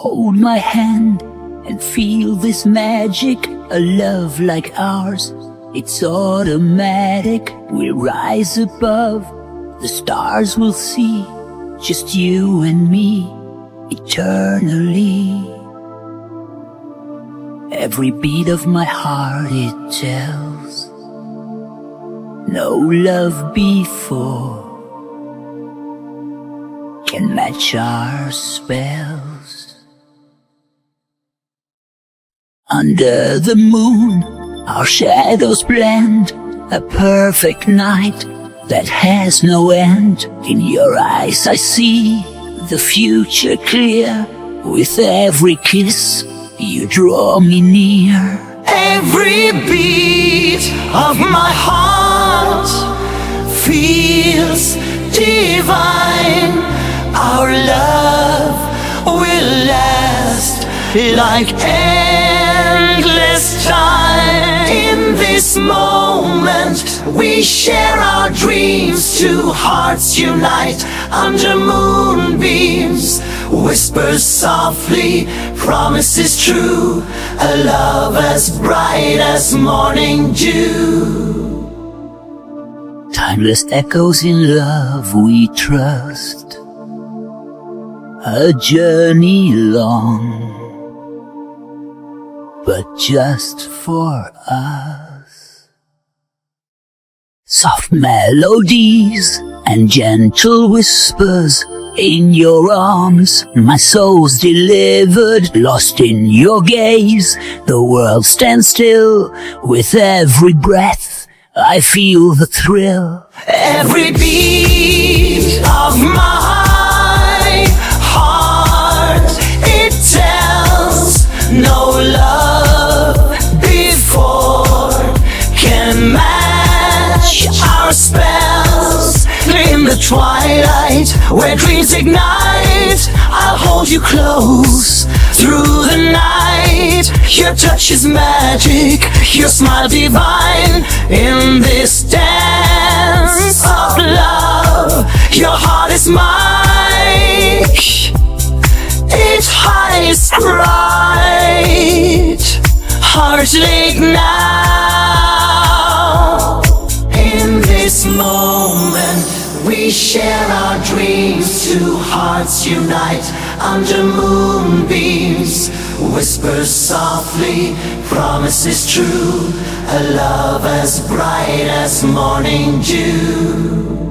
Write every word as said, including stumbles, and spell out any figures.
hold my hand and feel this magic, a love like ours. It's automatic, we'll rise above, the stars will see, just you and me, eternally. Every beat of my heart it tells, no love before can match our spells. Under the moon, our shadows blend, a perfect night that has no end. In your eyes I see the future clear, with every kiss you draw me near. Every beat of my heart feels divine. Our love will last like endless time. In this moment we share our dreams, two hearts unite under moonbeams. Whispers softly, promises true, a love as bright as morning dew. Timeless echoes in love we trust, a journey long, but just for us. Soft melodies and gentle whispers, in your arms my soul's delivered, lost in your gaze the world stands still. With every breath I feel the thrill. Every beat of my heart, it tells, no love before can match our spells. In the twilight where dreams ignite, I'll hold you close through the night. Your touch is magic, your smile divine. In this dance of love, your heart is mine. It's highest right, heart late now. In this moment we share our dreams, two hearts unite under moonbeams. Whispers softly, promises true, a love as bright as morning dew.